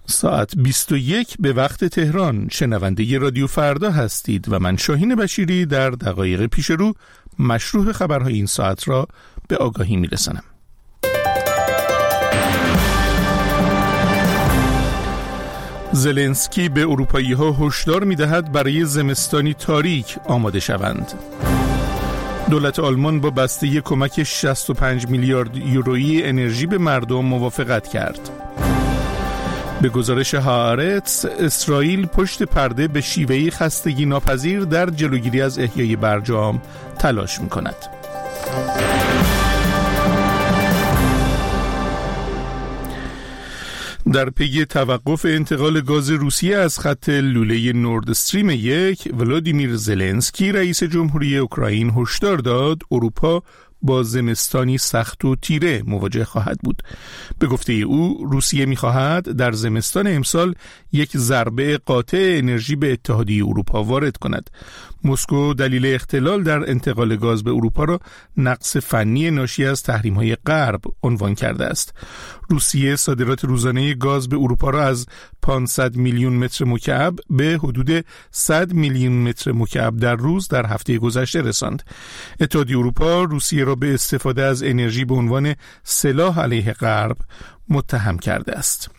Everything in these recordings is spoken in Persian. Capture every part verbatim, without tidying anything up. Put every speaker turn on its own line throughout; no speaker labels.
ساعت بیست و یک به وقت تهران. شنونده رادیو فردا هستید و من شاهین بشیری در دقایق پیش رو مشروع خبرهای این ساعت را به آگاهی میرسانم. زلنسکی به اروپایی‌ها هشدار می‌دهد برای زمستانی تاریک آماده شوند. دولت آلمان با بسته کمک شصت و پنج میلیارد یورویی انرژی به مردم موافقت کرد. به گزارش هآرتس، اسرائیل پشت پرده به شیوهی خستگی ناپذیر در جلوگیری از احیای برجام تلاش می‌کند. در پی توقف انتقال گاز روسیه از خط لوله نورد استریم یک، ولادیمیر زلنسکی رئیس جمهوری اوکراین هشدار داد اروپا با زمستانی سخت و تیره مواجه خواهد بود. به گفته او، روسیه می‌خواهد در زمستان امسال یک ضربه قاطع انرژی به اتحادیه اروپا وارد کند. مسکو دلیل اختلال در انتقال گاز به اروپا را نقص فنی ناشی از تحریم‌های غرب عنوان کرده است. روسیه صادرات روزانه گاز به اروپا را از پانصد میلیون متر مکعب به حدود صد میلیون متر مکعب در روز در هفته گذشته رساند. اتحادیه اروپا روسیه را به استفاده از انرژی به عنوان سلاح علیه غرب متهم کرده است.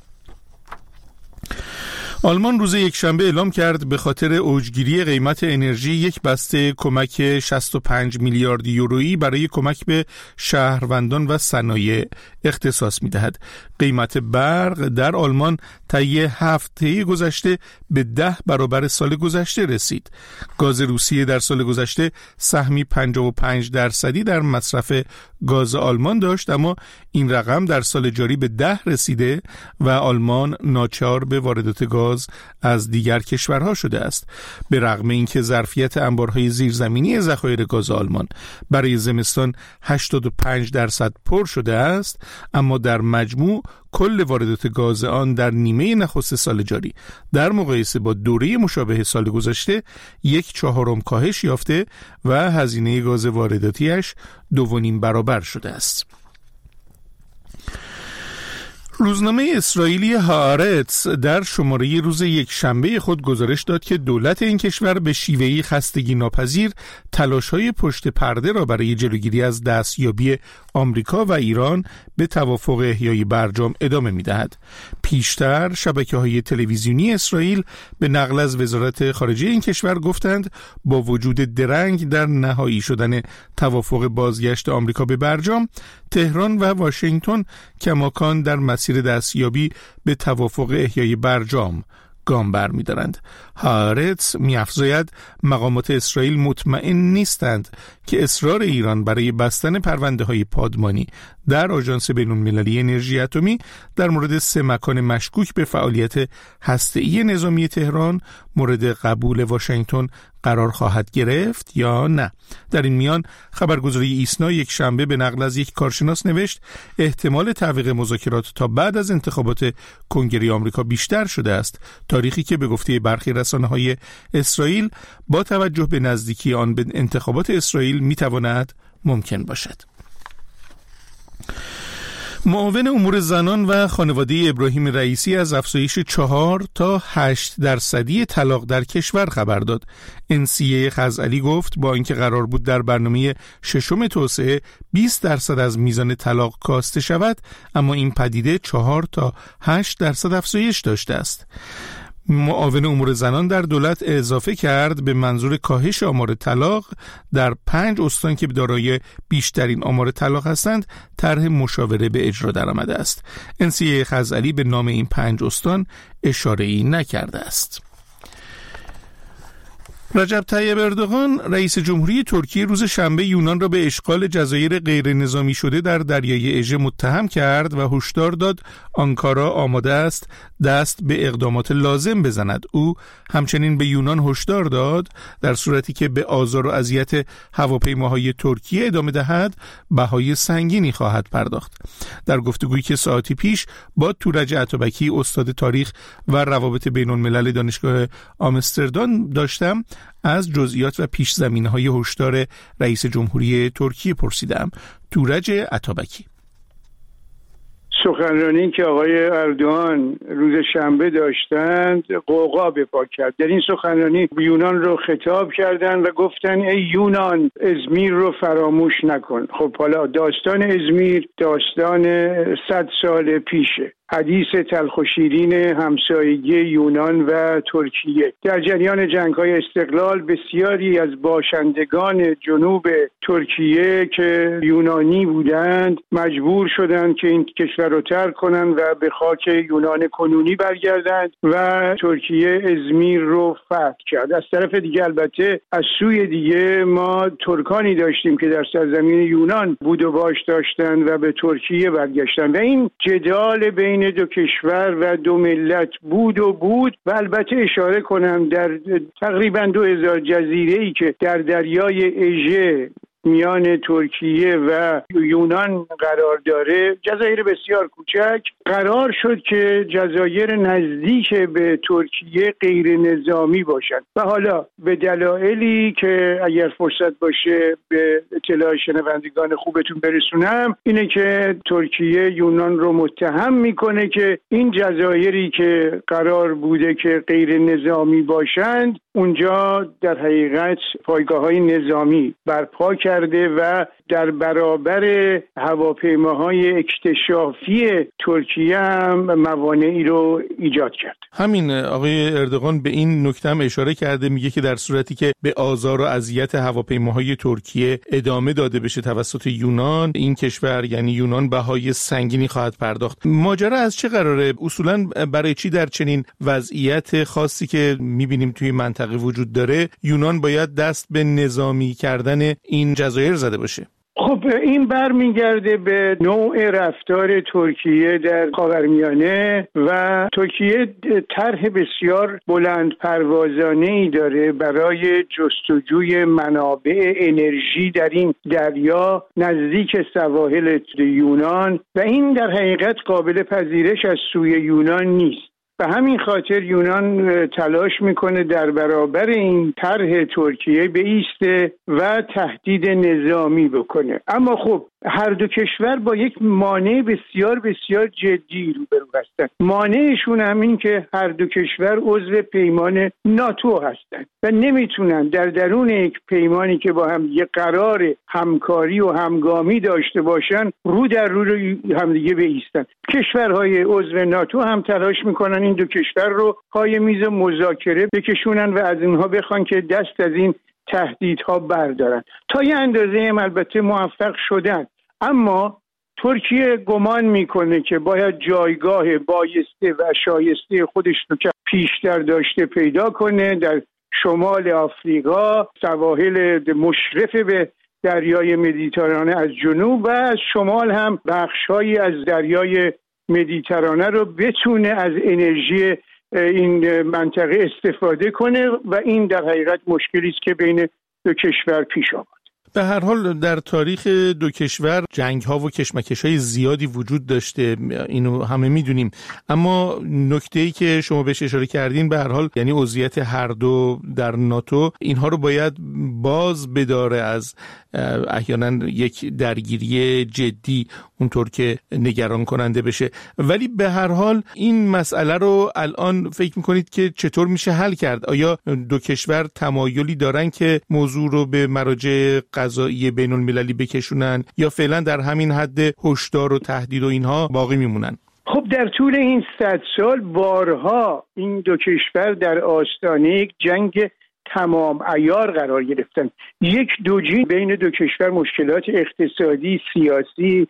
آلمان روز یکشنبه اعلام کرد به خاطر اوجگیری قیمت انرژی یک بسته کمک شصت و پنج میلیارد یورویی برای کمک به شهروندان و صنایع اختصاص می‌دهد. قیمت برق در آلمان طی هفته گذشته به ده برابر سال گذشته رسید. گاز روسیه در سال گذشته سهمی پنجاه و پنج درصدی در مصرف گاز آلمان داشت، اما این رقم در سال جاری به ده رسیده و آلمان ناچار به واردات گاز از دیگر کشورها شده است. به رغم اینکه ظرفیت انبارهای زیرزمینی ذخایر گاز آلمان برای زمستان هشتاد و پنج درصد پر شده است، اما در مجموع کل واردات گاز آن در نیمه نخست سال جاری در مقایسه با دوره مشابه سال گذشته یک چهارم کاهش یافته و هزینه گاز وارداتیش دو و نیم برابر شده است. روزنامه اسرائیلی هآرتس در شماره روز یک شنبه خود گزارش داد که دولت این کشور به شیوهی خستگی ناپذیر تلاش‌های پشت پرده را برای جلوگیری از دستیابی آمریکا و ایران به توافق احیای برجام ادامه می‌دهد. پیشتر شبکه‌های تلویزیونی اسرائیل به نقل از وزارت خارجه این کشور گفتند با وجود درنگ در نهایی شدن توافق بازگشت آمریکا به برجام، تهران و واشنگتن کماکان در مسیر دستیابی به توافق احیای برجام گام برمی‌دارند. هآرتس می‌افزاید مقامات اسرائیل مطمئن نیستند که اصرار ایران برای بستن پرونده‌های پادمانی در آژانس بین‌المللی انرژی اتمی در مورد سه مکان مشکوک به فعالیت هسته‌ای نظامی تهران مورد قبول واشنگتن قرار خواهد گرفت یا نه. در این میان خبرگزاری ایسنا یک شنبه به نقل از یک کارشناس نوشت احتمال تعویق مذاکرات تا بعد از انتخابات کنگره آمریکا بیشتر شده است، تاریخی که به گفته برخی رسانه‌های اسرائیل با توجه به نزدیکی آن به انتخابات اسرائیل میتواند ممکن باشد. معاون امور زنان و خانواده ابراهیم رئیسی از افزایش چهار تا هشت درصدی طلاق در کشور خبر داد. انسیه خزعلی گفت با اینکه قرار بود در برنامه ششم توسعه بیست درصد از میزان طلاق کاسته شود، اما این پدیده چهار تا هشت درصد افزایش داشته است. معاون امور زنان در دولت اضافه کرد به منظور کاهش آمار طلاق در پنج استان که دارای بیشترین آمار طلاق هستند طرح مشاوره به اجرا درآمده است. انسیه خزعلی به نام این پنج استان اشاره‌ای نکرده است. رجب طیب اردوغان رئیس جمهوری ترکیه روز شنبه یونان را به اشغال جزایر غیر نظامی شده در دریای اژه متهم کرد و هشدار داد آنکارا آماده است دست به اقدامات لازم بزند. او همچنین به یونان هشدار داد در صورتی که به آزار و اذیت هواپیماهای ترکیه ادامه دهد بهای سنگینی خواهد پرداخت. در گفتگویی که ساعتی پیش با تورج اتابکی استاد تاریخ و روابط بین الملل دانشگاه آمستردام داشتم از جزئیات و پیش زمینه‌های هشدار رئیس جمهوری ترکیه پرسیدم. تورج اتابکی:
سخنرانی که آقای اردوغان روز شنبه داشتند غوغا به پا کرد. در این سخنرانی یونان رو خطاب کردن و گفتن ای یونان، ازمیر رو فراموش نکن. خب حالا داستان ازمیر داستان صد سال پیشه، حدیث تلخ و شیرین همسایگی یونان و ترکیه. در جریان جنگ‌های استقلال بسیاری از باشندگان جنوب ترکیه که یونانی بودند مجبور شدند که این کشور رو ترک کنند و به خاک یونان کنونی برگردند و ترکیه ازمیر رو فتح کرد. از طرف دیگه البته از سوی دیگه ما ترکانی داشتیم که در سرزمین یونان بود و باش داشتند و به ترکیه برگشتند و این جدال بین دو کشور و دو ملت بود و بود و البته اشاره کنم در تقریبا دو هزار جزیره‌ای که در دریای اژه میان ترکیه و یونان قرار داره، جزایر بسیار کوچک، قرار شد که جزایر نزدیک به ترکیه غیر نظامی باشند و حالا به دلایلی که اگر فرصت باشه به اطلاع شنوندگان خوبتون برسونم، اینه که ترکیه یونان رو متهم میکنه که این جزایری که قرار بوده که غیر نظامی باشند اونجا در حقیقت پایگاه‌های نظامی برپا کرده و در برابر هواپیماهای اکتشافی ترکیه هم موانعی رو ایجاد کرد.
همین آقای اردوغان به این نکته هم اشاره کرده، میگه که در صورتی که به آزار و اذیت هواپیماهای ترکیه ادامه داده بشه توسط یونان، این کشور یعنی یونان بهای سنگینی خواهد پرداخت. ماجرا از چه قراره؟ اصولاً برای چی در چنین وضعیت خاصی که میبینیم توی منطقه وجود داره یونان باید دست به نظامی کردن این جزایر زده باشه؟
خب این برمیگرده به نوع رفتار ترکیه در خاورمیانه و ترکیه طرح بسیار بلند پروازانه‌ای داره برای جستجوی منابع انرژی در این دریا نزدیک سواحل یونان و این در حقیقت قابل پذیرش از سوی یونان نیست. به همین خاطر یونان تلاش میکنه در برابر این طرح ترکیه بایسته و تهدید نظامی بکنه. اما خب هر دو کشور با یک مانع بسیار بسیار جدی روبرو هستند. مانعشون همین که هر دو کشور عضو پیمان ناتو هستند و نمیتونن در درون یک پیمانی که با هم یه قرار همکاری و همگامی داشته باشن رو در رو همدیگه بایستن. کشورهای عضو ناتو هم تلاش میکنن این دو کشور رو پای میز مذاکره بکشونن و از اینها بخوان که دست از این تهدیدها بردارن. تا یه اندازه هم البته موفق شدن، اما ترکیه گمان میکنه که باید جایگاه بایسته و شایسته خودش رو که پیشتر داشته پیدا کنه در شمال آفریقا، سواحل مشرف به دریای مدیترانه از جنوب و از شمال هم بخش‌هایی از دریای مدیترانه رو بتونه از انرژی این منطقه استفاده کنه و این در حقیقت مشکلی است که بین دو کشور پیش آمد.
به هر حال در تاریخ دو کشور جنگ‌ها و کشمکش‌های زیادی وجود داشته، اینو همه می‌دونیم، اما نکته‌ای که شما بهش اشاره کردین به هر حال یعنی عضویت هر دو در ناتو اینها رو باید باز بداره از احیانا یک درگیری جدی اونطور که نگران کننده بشه. ولی به هر حال این مسئله رو الان فکر می‌کنید که چطور میشه حل کرد؟ آیا دو کشور تمایلی دارن که موضوع رو به مراجع قضایی بین المللی بکشونن یا فعلا در همین حد هشدار و تهدید و اینها باقی میمونن؟
خب در طول این صد سال بارها این دو کشور در آستانه یک جنگ تمام عیار قرار گرفتن. یک دوجین بین دو کشور، مشکلات اقتصادی، سیاسی،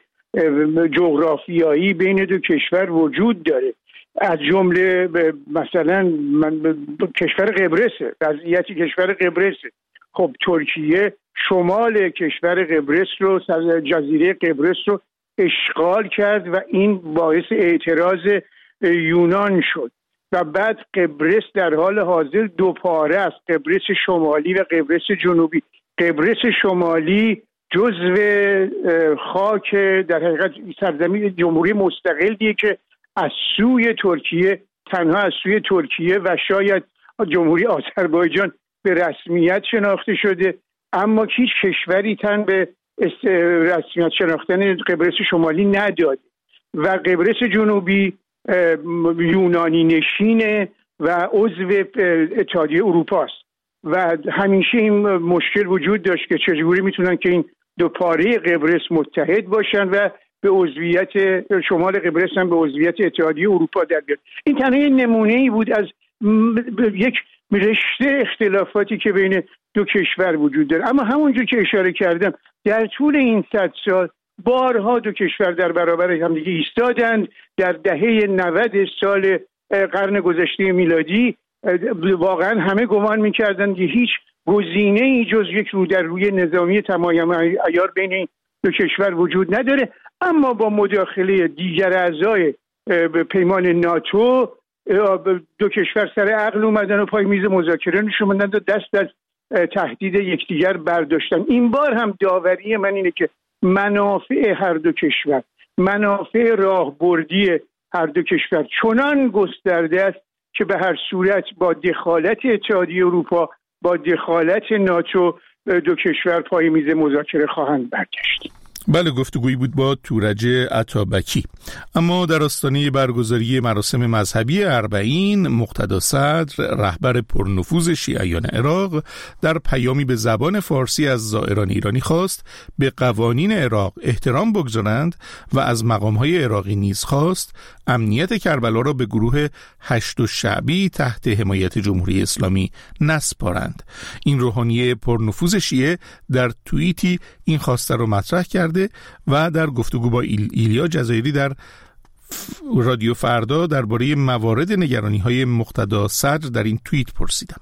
جغرافیایی بین دو کشور وجود داره. از جمله مثلا من کشور قبرس، وضعیت کشور قبرس. خب ترکیه شمال کشور قبرس رو، جزیره قبرس رو اشغال کرد و این باعث اعتراض یونان شد و بعد قبرس در حال حاضر دو پاره است، قبرس شمالی و قبرس جنوبی. قبرس شمالی جزو خاک در حقیقت سرزمین جمهوری مستقلیه که از سوی ترکیه، تنها از سوی ترکیه و شاید جمهوری آذربایجان به رسمیت شناخته شده، اما هیچ کشوری تن به رسمیت شناختن قبرس شمالی نداده و قبرس جنوبی یونانی نشینه و عضو اتحادیه اروپا است و همیشه این مشکل وجود داشت که چجوری میتونن که این دو پاره قبرس متحد باشن و به عضویت شمال قبرس هم به عضویت اتحادیه اروپا در بیاد. این تنها نمونه‌ای بود از یک رشته اختلافاتی که بین دو کشور وجود داره. اما همونجور که اشاره کردم در طول این صد سال بارها دو کشور در برابر همدیگه ایستادند. در دهه نود سال قرن گذشته میلادی واقعا همه گمان می‌کردند که هیچ گزینه‌ای جز یک رو در روی نظامی تمایم عیار بین این دو کشور وجود نداره. اما با مداخله دیگر اعضای پیمان ناتو دو کشور سر عقل اومدن و پای میز مذاکره نشوندن و دست از تهدید یکدیگر برداشتن. این بار هم داوری من اینه که منافع هر دو کشور، منافع راهبردی هر دو کشور چنان گسترده است که به هر صورت با دخالت اتحادیه اروپا، با دخالت ناتو دو کشور پای میز مذاکره خواهند برگشت.
بله، گفتگویی بود با تورج عطابکی. اما در آستانه برگزاری مراسم مذهبی اربعین، مقتدا صدر رهبر پرنفوذ شیعیان عراق در پیامی به زبان فارسی از زائران ایرانی خواست به قوانین عراق احترام بگذارند و از مقام‌های عراقی نیز خواست امنیت کربلا را به گروه هشت شعبی تحت حمایت جمهوری اسلامی نسپارند. این روحانی پرنفوذ شیعه در توییتی این خواسته را مطرح کرده و در گفتگو با ایل ایلیا جزایری در رادیو فردا درباره موارد نگرانی‌های مقتدا صدر در این توییت پرسیدم.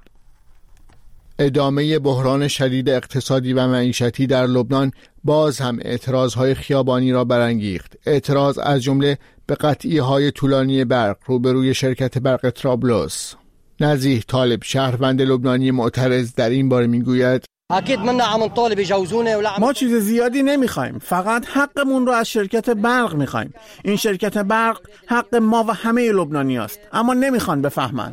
ادامه بحران شدید اقتصادی و معیشتی در لبنان باز هم اعتراضهای خیابانی را برانگیخت. اعتراض از جمله به قطعی‌های طولانی برق روبروی شرکت برق طرابلس. نزیه طالب، شهروند لبنانی معترض، در این باره میگوید:
ما چیز زیادی نمیخوایم، فقط حقمون رو از شرکت برق میخوایم. این شرکت برق حق ما و همه لبنانی است، اما نمیخوان بفهمن.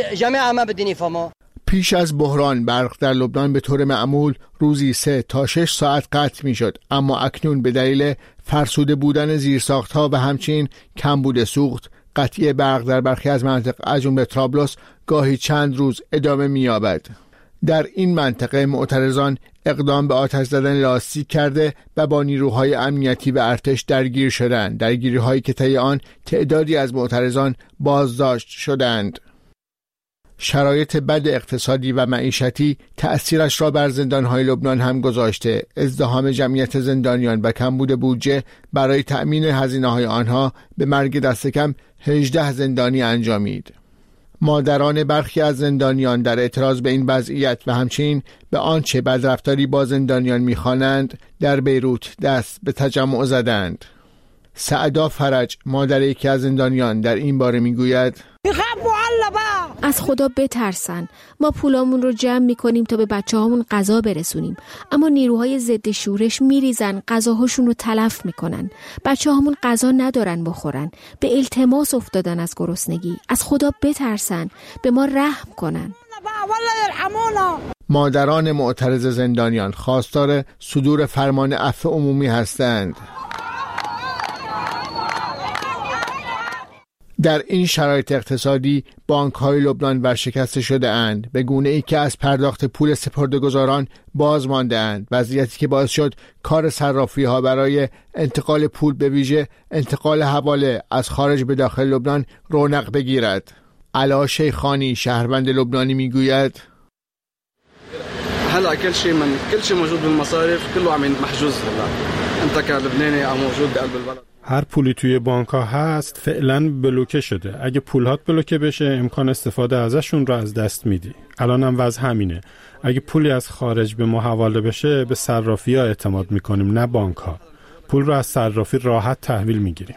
پیش از بحران برق در لبنان به طور معمول روزی سه تا شش ساعت قطع میشد، اما اکنون به دلیل فرسوده بودن زیرساختها و همچنین کمبود سوخت، قطعی برق در برخی از مناطق از جمله طرابلس گاهی چند روز ادامه می‌یابد. در این منطقه معترضان اقدام به آتش زدن لاستیک کرده و با نیروهای امنیتی و ارتش درگیر شدند، درگیری‌هایی که طی آن تعدادی از معترضان بازداشت شدند. شرایط بد اقتصادی و معیشتی تأثیرش را بر زندان‌های لبنان هم گذاشته. ازدحام جمعیت زندانیان و کمبود بودجه برای تأمین هزینه‌های آنها به مرگ دست کم هجده زندانی انجامید. مادران برخی از زندانیان در اعتراض به این وضعیت و همچنین به آنچه بدرفتاری با زندانیان می‌خوانند در بیروت دست به تجمع زدند. سعدا فرج، مادر یکی از زندانیان، در این باره میگوید:
از خدا بترسن. ما پولامون رو جمع میکنیم تا به بچه هامون غذا برسونیم، اما نیروهای ضد شورش میریزن غذاهاشون رو تلف میکنن. بچه هامون غذا ندارن بخورن، به التماس افتادن از گرسنگی. از خدا بترسن، به ما رحم کنن.
مادران معترض زندانیان خواستار صدور فرمان عفو عمومی هستند. در این شرایط اقتصادی بانک‌های لبنان ورشکسته شده اند، به گونه ای که از پرداخت پول سپرده‌گذاران باز مانده اند، وضعیتی که باعث شد کار صرافی‌ها برای انتقال پول به ویژه انتقال حواله از خارج به داخل لبنان رونق بگیرد. علا شیخانی، شهروند لبنانی میگوید:
هلا كل شيء من كل شيء موجود بالمصارف كله عم محجوز. هلا انت كلبناني عم موجود بقلب البلد.
هر پولی توی بانک ها هست فعلا بلوکه شده. اگه پولات بلوکه بشه امکان استفاده ازشون رو از دست میدی. الان هم وضع همینه. اگه پولی از خارج به ما حواله بشه به صرافی ها اعتماد میکنیم، نه بانک ها. پول رو از صرافی راحت تحویل میگیریم.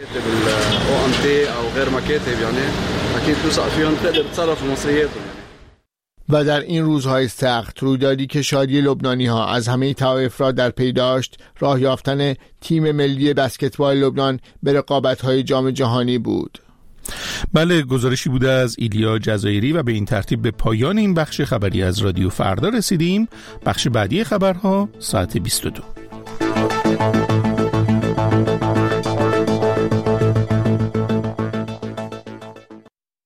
و در این روزهای سخت رویدادی که شادی لبنانی ها از همه طوایف را در پی داشت، راه یافتن تیم ملی بسکتبال لبنان به رقابت‌های جام جهانی بود.
بله، گزارشی بوده از ایلیا جزایری و به این ترتیب به پایان این بخش خبری از رادیو فردا رسیدیم. بخش بعدی خبرها ساعت بیست و دو.